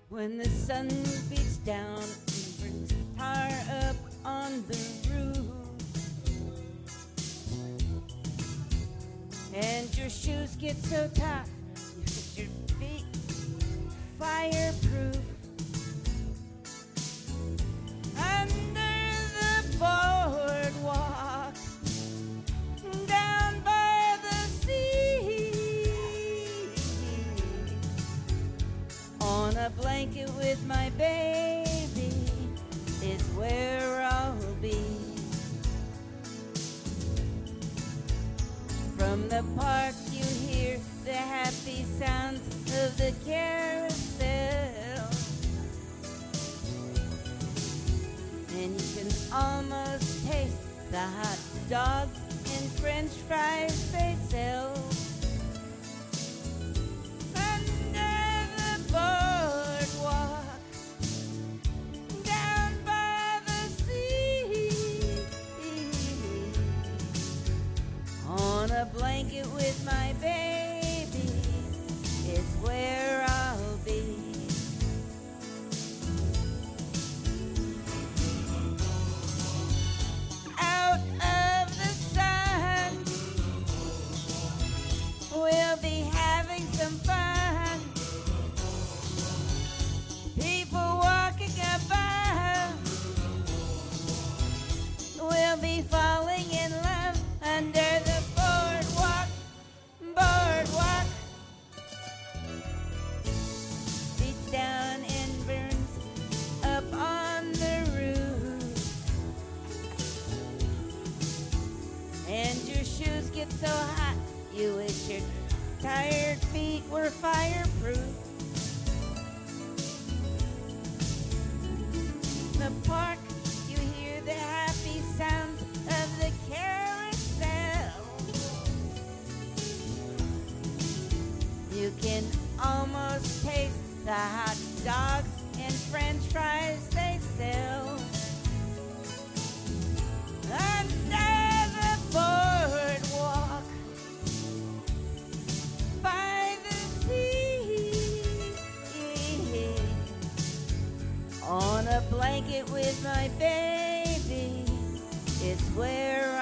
When the sun beats down and brings tar up on the roof, and your shoes get so tight you get your feet fireproof. Under the boardwalk, down by the sea, on a blanket with my baby is where I'll be. From the park you hear the happy sounds of the carousel, and you can almost taste the hot dogs and french fries they sell. Under the boardwalk, down by the sea, on a blanket with my baby is where I'll be. Out of the sun, we'll be having some fun. People walking about, we'll be falling in love under the boardwalk, boardwalk. Beats down and burns up on the roof, and your shoes get so hot you wish your tired feet were fireproof. In the park you hear the happy sounds of the carousel. You can almost taste the hot dogs and french fries they sell. Under the boardwalk, by the sea, on a blanket with my baby, it's where